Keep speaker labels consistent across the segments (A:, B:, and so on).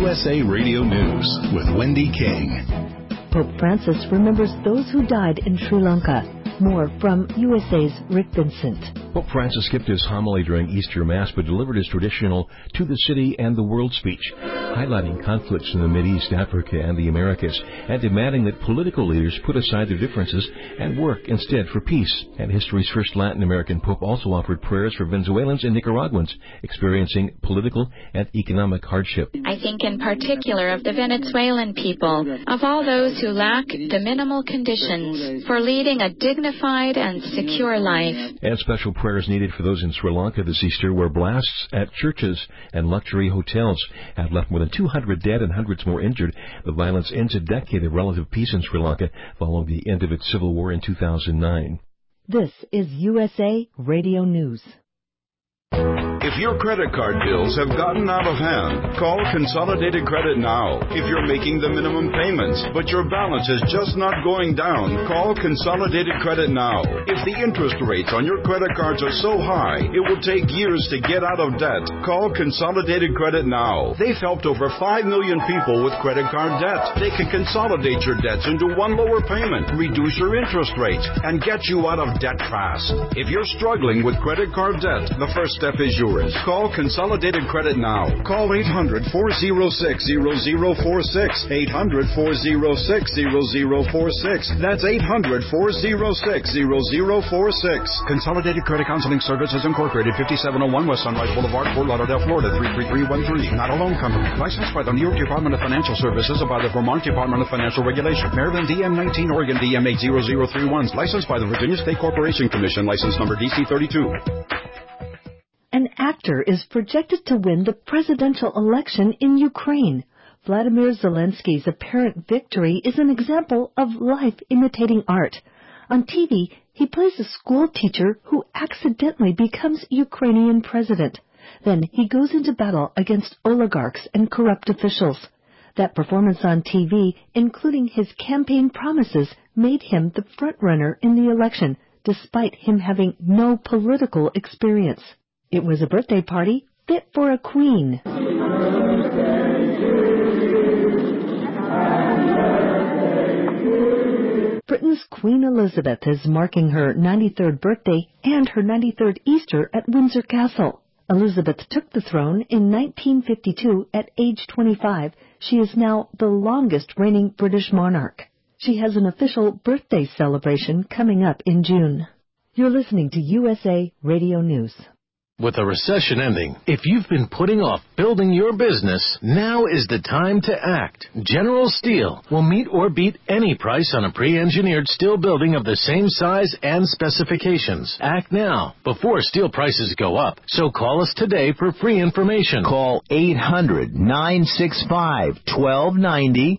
A: USA Radio News with Wendy King.
B: Pope Francis remembers those who died in Sri Lanka. More from USA's Rick Vincent.
C: Pope Francis skipped his homily during Easter Mass, but delivered his traditional To the City and the World speech, highlighting conflicts in the Mideast, Africa, and the Americas, and demanding that political leaders put aside their differences and work instead for peace. And history's first Latin American Pope also offered prayers for Venezuelans and Nicaraguans experiencing political and economic hardship.
D: I think in particular of the Venezuelan people, of all those who lack the minimal conditions for leading a dignified and secure life.
C: And special prayers needed for those in Sri Lanka this Easter, where blasts at churches and luxury hotels have left more than 200 dead and hundreds more injured. The violence ends a decade of relative peace in Sri Lanka following the end of its civil war in 2009.
B: This is USA Radio News.
E: If your credit card bills have gotten out of hand, call Consolidated Credit now. If you're making the minimum payments, but your balance is just not going down, call Consolidated Credit now. If the interest rates on your credit cards are so high, it will take years to get out of debt, call Consolidated Credit now. They've helped over 5 million people with credit card debt. They can consolidate your debts into one lower payment, reduce your interest rates, and get you out of debt fast. If you're struggling with credit card debt, the first step is yours. Call Consolidated Credit now. Call 800-406-0046. 800-406-0046. That's 800-406-0046. Consolidated Credit Counseling Services Incorporated, 5701 West Sunrise Boulevard, Fort Lauderdale, Florida, 33313. Not a loan company. Licensed by the New York Department of Financial Services and by the Vermont Department of Financial Regulation. Maryland DM19, Oregon DM80031. Licensed by the Virginia State Corporation Commission. License number DC32.
B: An actor is projected to win the presidential election in Ukraine. Vladimir Zelensky's apparent victory is an example of life imitating art. On TV, he plays a school teacher who accidentally becomes Ukrainian president. Then he goes into battle against oligarchs and corrupt officials. That performance on TV, including his campaign promises, made him the frontrunner in the election, despite him having no political experience. It was a birthday party fit for a queen. Britain's Queen Elizabeth is marking her 93rd birthday and her 93rd Easter at Windsor Castle. Elizabeth took the throne in 1952 at age 25. She is now the longest reigning British monarch. She has an official birthday celebration coming up in June. You're listening to USA Radio News.
F: With a recession ending, if you've been putting off building your business, now is the time to act. General Steel will meet or beat any price on a pre-engineered steel building of the same size and specifications. Act now, before steel prices go up. So call us today for free information.
G: Call 800-965-1290.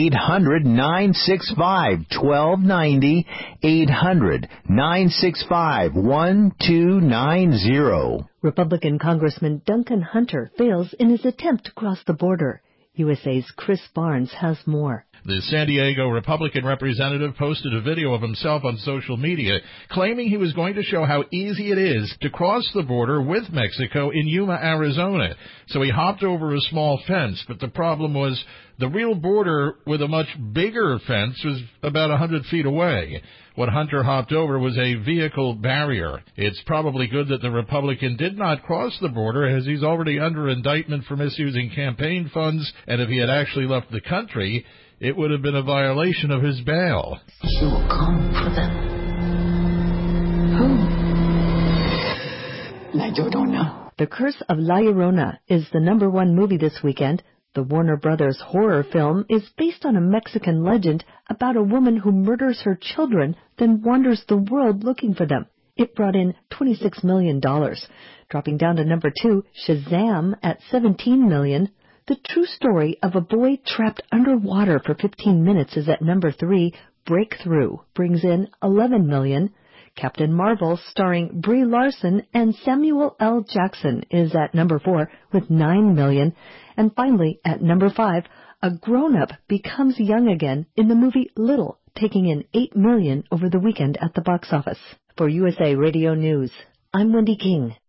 G: 800-965-1290, 800-965-1290.
B: Republican Congressman Duncan Hunter fails in his attempt to cross the border. USA's Chris Barnes has more.
H: The San Diego Republican representative posted a video of himself on social media claiming he was going to show how easy it is to cross the border with Mexico in Yuma, Arizona. So he hopped over a small fence, but the problem was the real border with a much bigger fence was about 100 feet away. What Hunter hopped over was a vehicle barrier. It's probably good that the Republican did not cross the border, as he's already under indictment for misusing campaign funds, and if he had actually left the country, it would have been a violation of his bail.
I: He will come for them. Who? La Llorona.
B: The Curse of La Llorona is the #1 movie this weekend. The Warner Brothers horror film is based on a Mexican legend about a woman who murders her children, then wanders the world looking for them. It brought in $26 million. Dropping down to #2, Shazam at $17 million. The true story of a boy trapped underwater for 15 minutes is at #3. Breakthrough brings in $11 million. Captain Marvel, starring Brie Larson and Samuel L. Jackson, is at #4 with $9 million. And finally, at #5, a grown-up becomes young again in the movie Little, taking in $8 million over the weekend at the box office. For USA Radio News, I'm Wendy King.